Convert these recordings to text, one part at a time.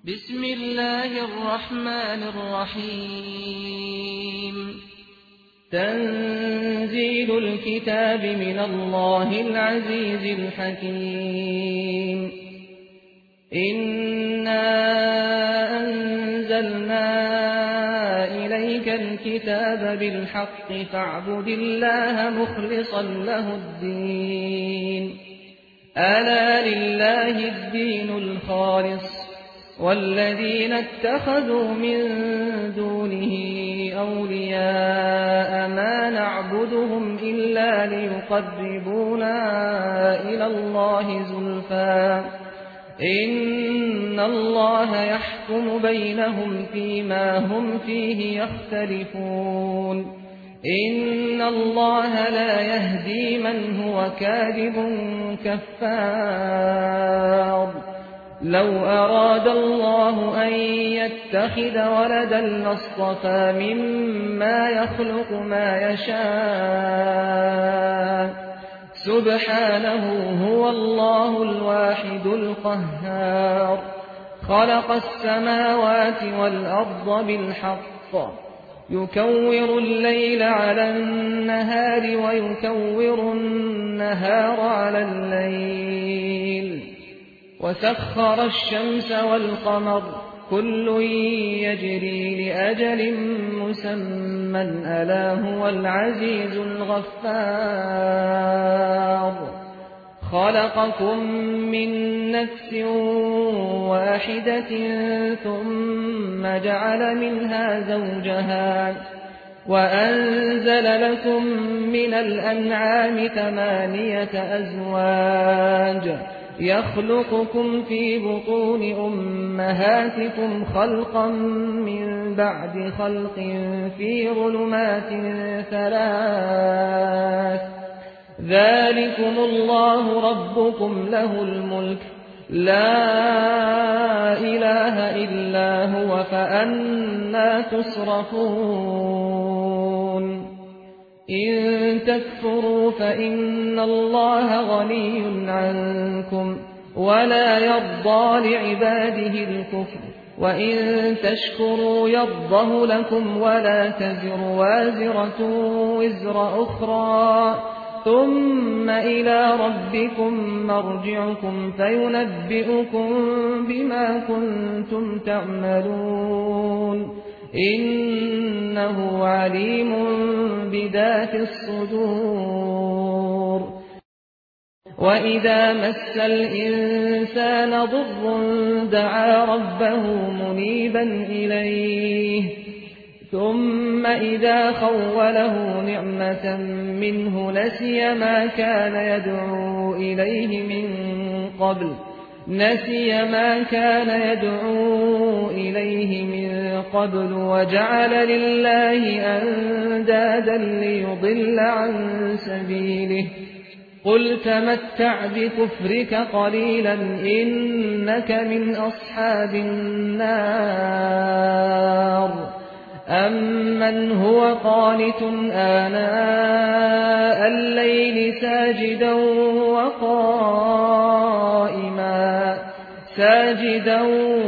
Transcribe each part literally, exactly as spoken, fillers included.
بسم الله الرحمن الرحيم تنزيل الكتاب من الله العزيز الحكيم إنا أنزلنا إليك الكتاب بالحق فاعبد الله مخلصا له الدين ألا لله الدين الخالص والذين اتخذوا من دونه أولياء ما نعبدهم إلا ليقربونا إلى الله زلفى إن الله يحكم بينهم فيما هم فيه يختلفون إن الله لا يهدي من هو كاذب كفار لو أراد الله أن يتخذ ولدا لاصطفى مما يخلق ما يشاء سبحانه هو الله الواحد القهار خلق السماوات والأرض بالحق يكور الليل على النهار ويكور النهار على الليل وسخر الشمس والقمر كل يجري لأجل مسمى ألا هو العزيز الغفار خلقكم من نفس واحدة ثم جعل منها زوجها وأنزل لكم من الأنعام ثمانية أزواج يخلقكم في بطون أمهاتكم خلقا من بعد خلق في ظلمات ثلاث ذلكم الله ربكم له الملك لا إله إلا هو فأنى تصرفون إن تكفروا فإن الله غني عنكم ولا يرضى لعباده الكفر وإن تشكروا يرضه لكم ولا تزر وازرة وزر أخرى ثم إلى ربكم مرجعكم فينبئكم بما كنتم تعملون إنه عليم بذات الصدور وإذا مس الإنسان ضر دعا ربه منيبا إليه ثم إذا خوله نعمة منه نسي ما كان يدعو إليه من قبل نسي ما كان يدعو إليه من قبل وجعل لله أندادا ليضل عن سبيله قل تمتع بكفرك قليلا إنك من أصحاب النار أمن هو قانت آناء الليل ساجدا وقائما ساجدا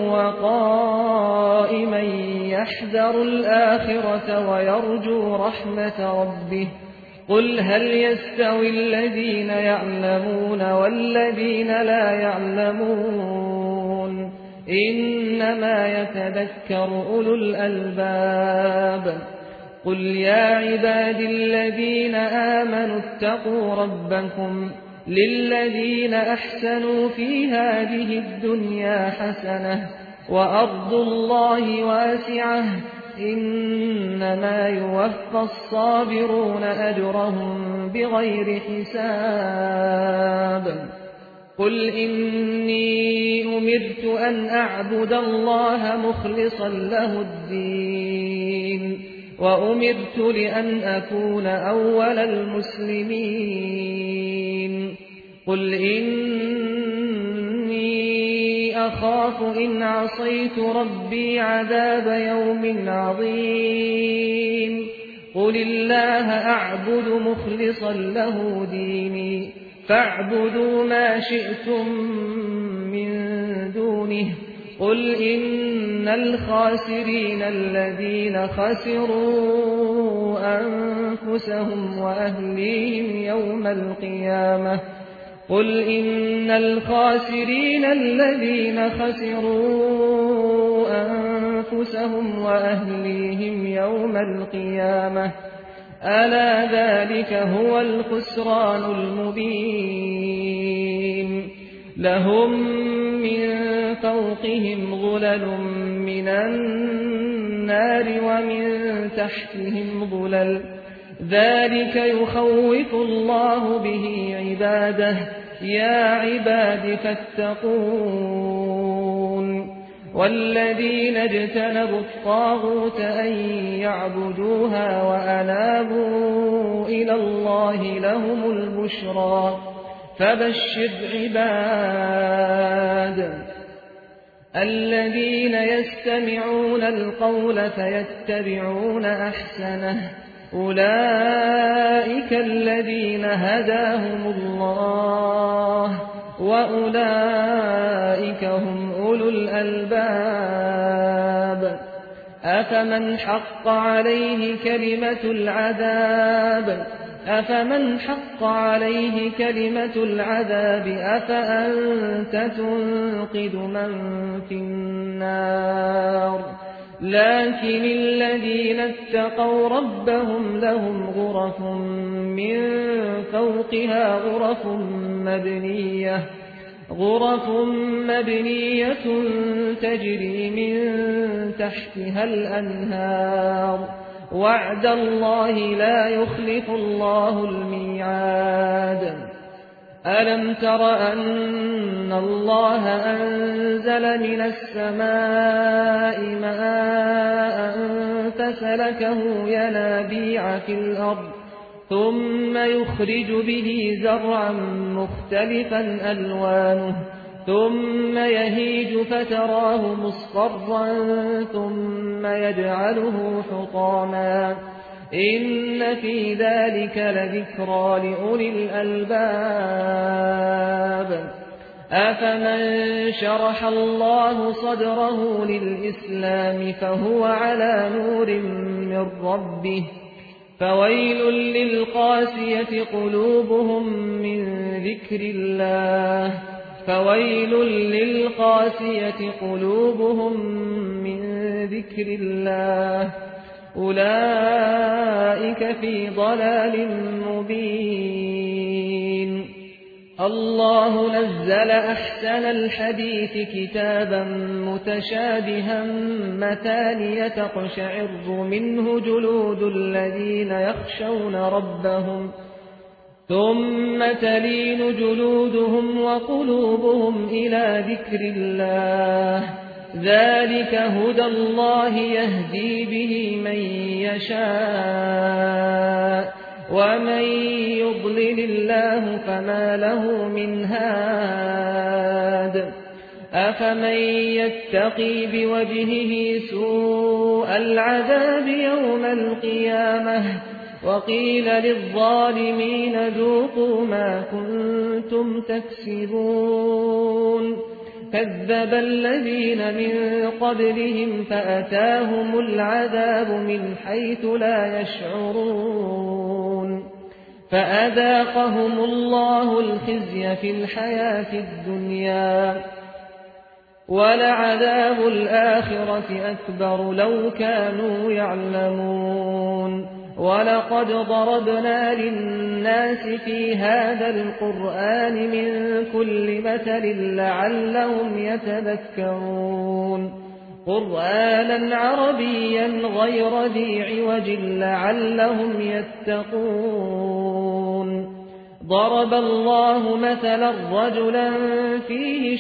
وقائما يحذر الآخرة ويرجو رحمة ربه قل هل يستوي الذين يعلمون والذين لا يعلمون إنما يتذكر أولو الألباب قل يا عبادي الذين آمنوا اتقوا ربكم للذين أحسنوا في هذه الدنيا حسنة وأرض الله واسعة إنما يوفى الصابرون أجرهم بغير حساب قل إني أمرت أن أعبد الله مخلصا له الدين وأمرت لأن أكون أول المسلمين قل إني أخاف إن عصيت ربي عذاب يوم عظيم قل الله أعبد مخلصا له ديني فاعبدوا ما شئتم من دونه قل إن الخاسرين الذين خسروا أنفسهم وأهليهم يوم القيامة قل إن الخاسرين الذين خسروا أنفسهم وأهليهم يوم القيامة ألا ذلك هو الخسران المبين لهم من فوقهم ظلل من النار ومن تحتهم ظلل ذلك يخوف الله به عباده يا عباد فاتقون والذين اجتنبوا الطاغوت أن يعبدوها وأنابوا إلى الله لهم البشرى فبشر عباد الذين يستمعون القول فيتبعون أحسنه أولئك الذين هداهم الله وأولئك هم أولو الألباب أفمن حق عليه كلمة العذاب أفمن حق عليه كلمة العذاب أفأنت تنقذ من في النار لكن الذين اتقوا ربهم لهم غرف من فوقها غرف مبنية غرف مبنية تجري من تحتها الأنهار وعد الله لا يخلف الله الميعاد ألم تر أن الله أنزل من السماء ماء فسلكه ينابيع في الأرض ثم يخرج به زرعا مختلفا ألوانه ثم يهيج فتراه مصفرا ثم يجعله حطاما إن في ذلك لذكرى لأولي الألباب أفمن شرح الله صدره للإسلام فهو على نور من ربه فويل للقاسية قلوبهم من ذكر الله فويل للقاسية قلوبهم من ذكر الله أولئك في ضلال مبين الله نزل أحسن الحديث كتابا متشابها مثانية تقشعر منه جلود الذين يخشون ربهم ثم تلين جلودهم وقلوبهم إلى ذكر الله ذلك هدى الله يهدي به من يشاء ومن يضلل الله فما له من هاد أفمن يتقي بوجهه سوء العذاب يوم القيامة وقيل للظالمين ذوقوا ما كنتم تكسبون كذب الذين من قبلهم فأتاهم العذاب من حيث لا يشعرون فأذاقهم الله الخزي في الحياة الدنيا ولعذاب الآخرة أكبر لو كانوا يعلمون ولقد ضربنا للناس في هذا القرآن من كل مثل لعلهم يتذكرون قرآنا عربيا غير ذي عوج لعلهم يتقون ضرب الله مثلا رجلا فيه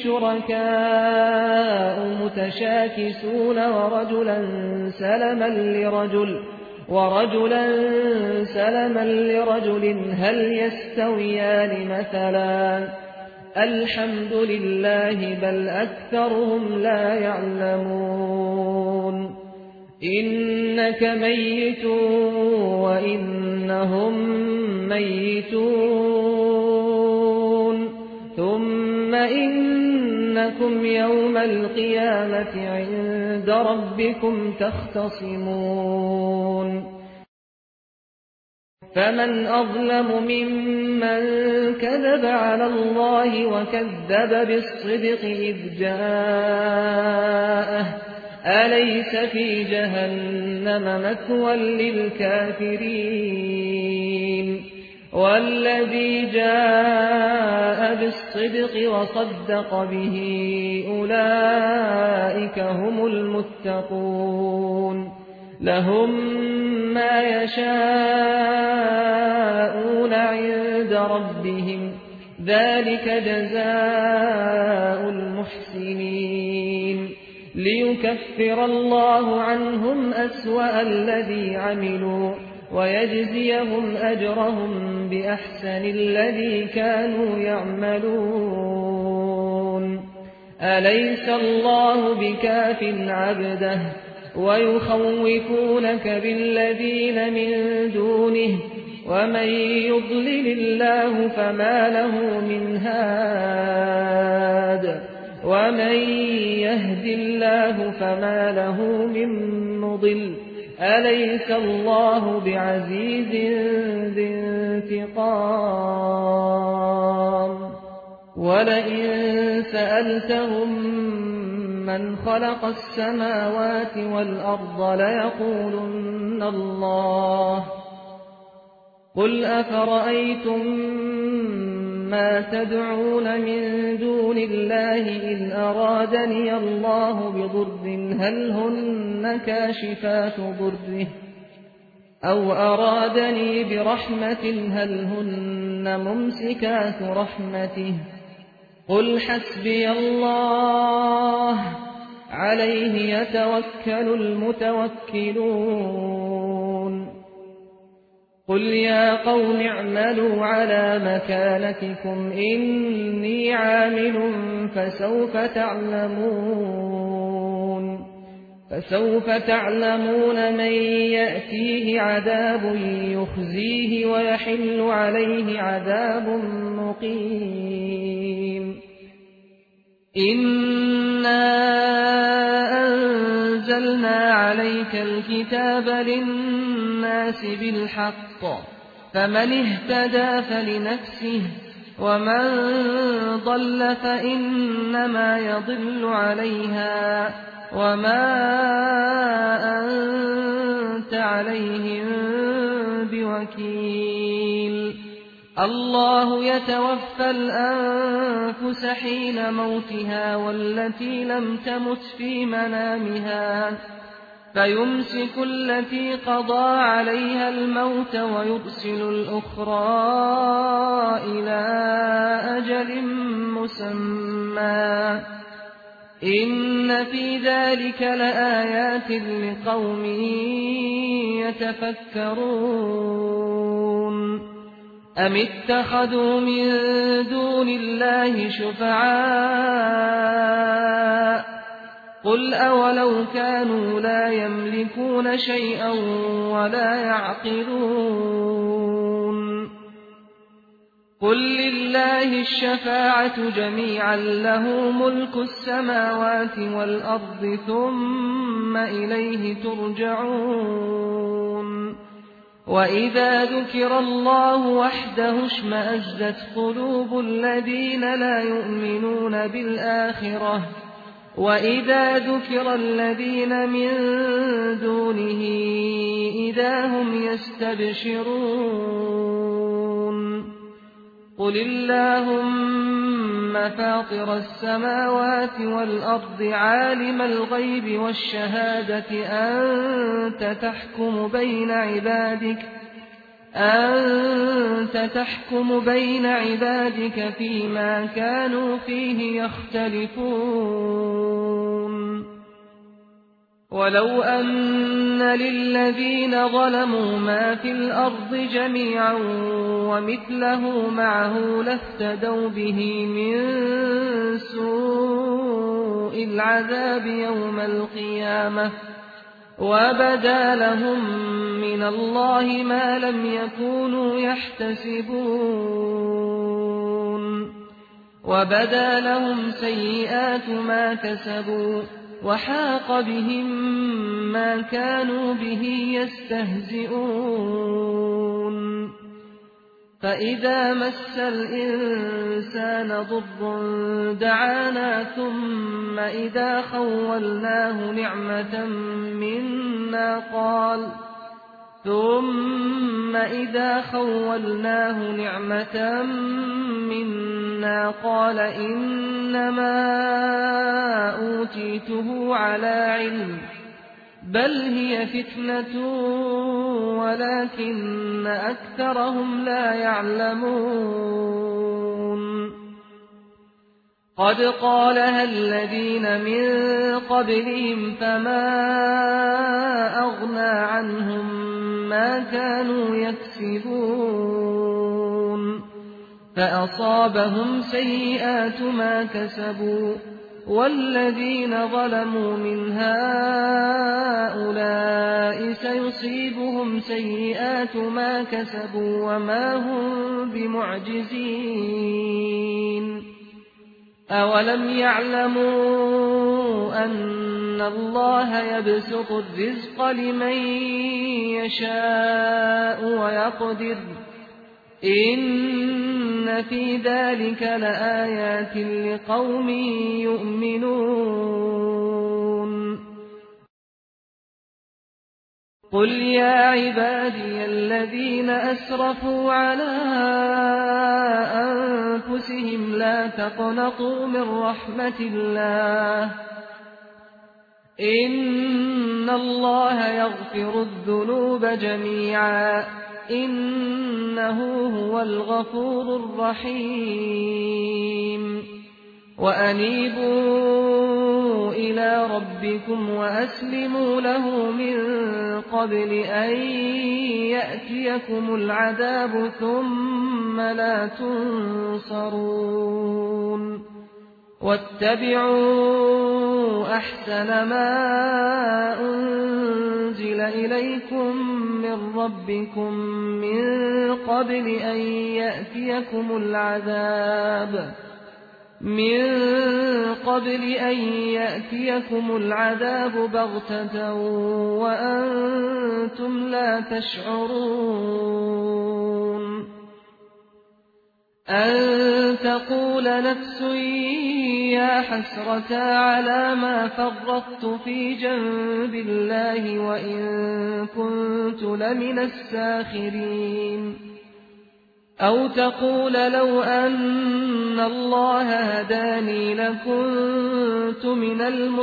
شركاء متشاكسون ورجلا سلما لرجل ورجلا سلما لرجل هل يستويان مثلا الحمد لله بل أكثرهم لا يعلمون إنك ميت وإنهم ميتون ثم إنهم إنكم يوم القيامة عند ربكم تختصمون فمن أظلم ممن كذب على الله وكذب بالصدق إذ جاءه أليس في جهنم مثوى للكافرين والذي جاء بالصدق وصدق به أولئك هم المتقون لهم ما يشاءون عند ربهم ذلك جزاء المحسنين ليكفر الله عنهم أسوأ الذي عملوا ويجزيهم أجرهم بأحسن الذي كانوا يعملون أليس الله بكاف عبده ويخوفونك بالذين من دونه ومن يضلل الله فما له من هاد ومن يهد الله فما له من مضل أليس الله بعزيز ذي انتقام ولئن سألتهم من خلق السماوات والأرض ليقولن الله قل أفرأيتم ما تدعون من دون الله إن أرادني الله بضر هل هن كاشفات ضره أو أرادني برحمة هل هن ممسكات رحمته قل حسبي الله عليه يتوكل المتوكلون قل يا قوم اعملوا على مكانتكم إني عامل فسوف تعلمون فسوف تعلمون من يأتيه عذاب يخزيه ويحل عليه عذاب مقيم إنا أنزلنا عليك الكتاب للناس بالحق فمن اهتدى فلنفسه ومن ضل فإنما يضل عليها وما أنت عليهم بوكيل الله يتوفى الأنفس حين موتها والتي لم تمت في منامها فيمسك التي قضى عليها الموت ويرسل الأخرى إلى أجل مسمى إن في ذلك لآيات لقوم يتفكرون أم اتخذوا من دون الله شفعاء قل أولو كانوا لا يملكون شيئا ولا يعقلون قل لله الشفاعة جميعا له ملك السماوات والأرض ثم إليه ترجعون وإذا ذكر الله وحده اشمأزت قلوب الذين لا يؤمنون بالآخرة وإذا ذكر الذين من دونه إذا هم يستبشرون قل اللهم فاطر السماوات والأرض عالم الغيب والشهادة أنت تحكم بين عبادك أنت تحكم بين عبادك فيما كانوا فيه يختلفون ولو أن للذين ظلموا ما في الأرض جميعا ومثله معه لافتدوا به من سوء العذاب يوم القيامة وبدا لهم من الله ما لم يكونوا يحتسبون وبدا لهم سيئات ما كسبوا وحاق بهم ما كانوا به يستهزئون فإذا مس الإنسان ضر دعانا ثم إذا خولناه نعمة منا قال ثم إذا خولناه نعمة منا قال إنما أوتيته على علم بل هي فتنة ولكن أكثرهم لا يعلمون قد قالها الذين من قبلهم فما أغنى عنهم ما كانوا يكسبون فأصابهم سيئات ما كسبوا والذين ظلموا من هؤلاء سيصيبهم سيئات ما كسبوا وما هم بمعجزين أولم يعلموا أن الله يبسط الرزق لمن يشاء ويقدر إن في ذلك لآيات لقوم يؤمنون قل يا عبادي الذين أسرفوا على أنفسهم لا تقنطوا من رحمة الله إن الله يغفر الذنوب جميعا إنه هو الغفور الرحيم وأنيبوا إلى ربكم وأسلموا له من قبل أن يأتيكم العذاب ثم لا تنصرون واتبعوا أحسن ما أنزل إليكم من ربكم من قبل أن يأتيكم العذاب من قبل أن يأتيكم العذاب بغتة وأنتم لا تشعرون أن تقول نفس يا حسرة على ما فرطت في جنب الله وإن كنت لمن الساخرين أو تقول لو أن الله هداني لكنت من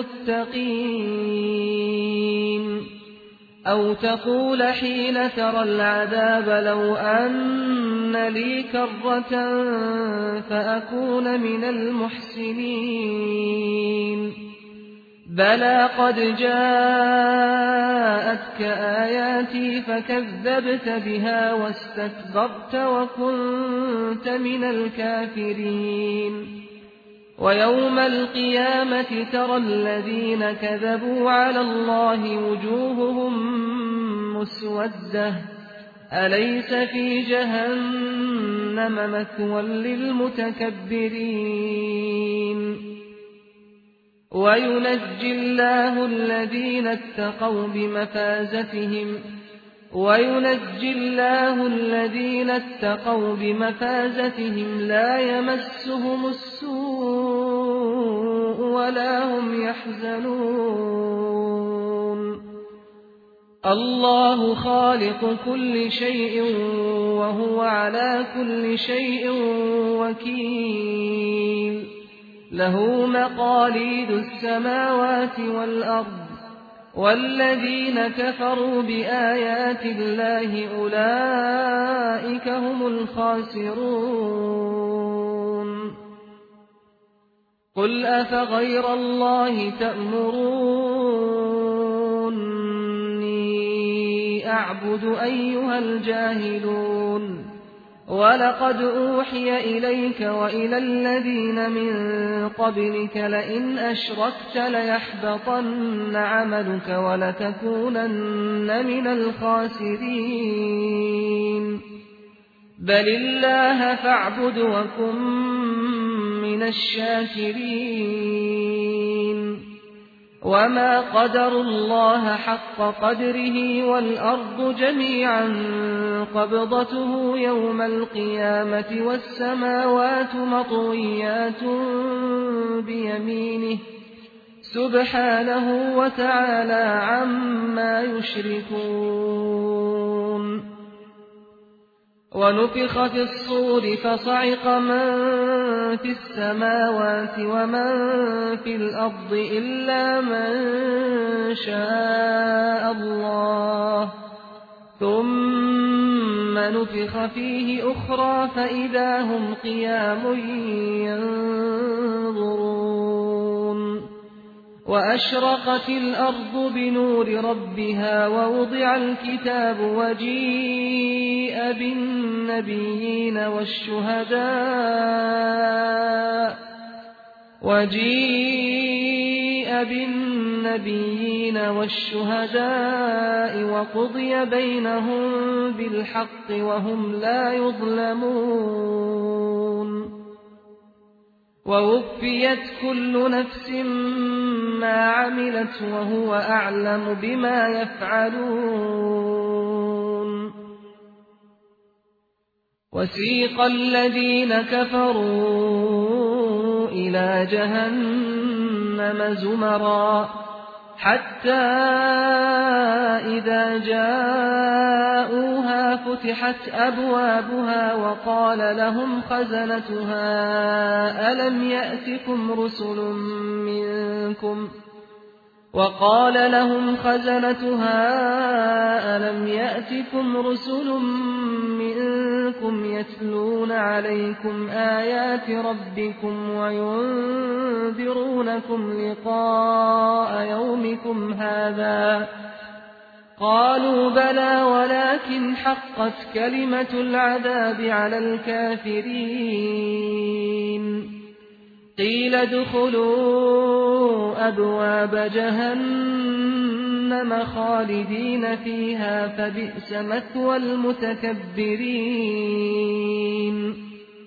المتقين أو تقول حين ترى العذاب لو أن لي كرة فأكون من المحسنين بلى قد جاءتك آياتي فكذبت بها واستكبرت وكنت من الكافرين ويوم القيامة ترى الذين كذبوا على الله وجوههم مسودة أليس في جهنم مثوى للمتكبرين وينجي الله الذين اتقوا بمفازتهم وينجي الله الذين اتقوا بمفازتهم لا يمسهم السوء ولا هم يحزنون الله خالق كل شيء وهو على كل شيء وكيل له مقاليد السماوات والأرض والذين كفروا بآيات الله أولئك هم الخاسرون قل أفغير الله تأمروني أعبد أيها الجاهلون ولقد أوحي إليك وإلى الذين من قبلك لئن أشركت ليحبطن عملك ولتكونن من الخاسرين بل الله فاعبد وكن من الشاكرين وما قدروا الله حق قدره والأرض جميعا قبضته يوم القيامة والسماوات مطويات بيمينه سبحانه وتعالى عما يشركون ونفخ في الصور فصعق من في السماوات ومن في الأرض إلا من شاء الله ثم نفخ فيه أخرى فإذا هم قيام ينظرون وأشرقت الأرض بنور ربها ووضع الكتاب وجيء بالنبيين والشهداء وجيء بالنبيين والشهداء وقضي بينهم بالحق وهم لا يظلمون ووفيت كل نفس ما عملت وهو أعلم بما يفعلون وسيق الذين كفروا إلى جهنم زمرا حتى إذا جاءوها فتحت أبوابها وقال لهم خزنتها ألم يأتكم رسل منكم وقال لهم خزنتها ألم يأتكم رسل منكم يتلون عليكم آيات ربكم وينذرونكم لقاء يومكم هذا قالوا بلى ولكن حقت كلمة العذاب على الكافرين قيل ادخلوا أبواب جهنم خالدين فيها فبئس مثوى المتكبرين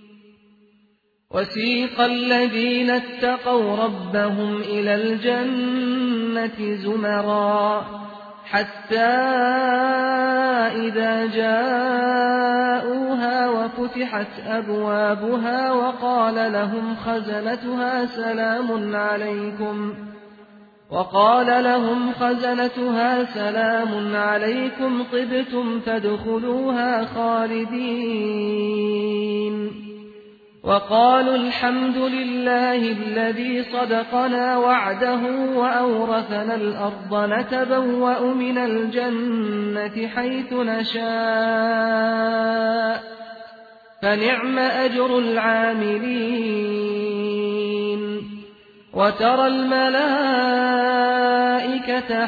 وسيق الذين اتقوا ربهم إلى الجنة زمرا حتى إذا جاءوها وفتحت أبوابها وقال لهم خزنتها سلام عليكم وقال لهم خزنتها سلام عليكم طبتم فادخلوها خالدين وقالوا الحمد لله الذي صدقنا وعده وأورثنا الأرض نتبوأ من الجنة حيث نشاء فنعم أجر العاملين وترى الملائكة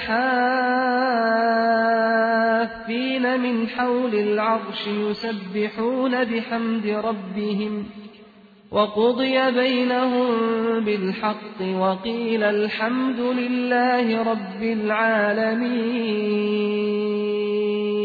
حافين من حول العرش يسبحون بحمد ربهم وقضي بينهم بالحق وقيل الحمد لله رب العالمين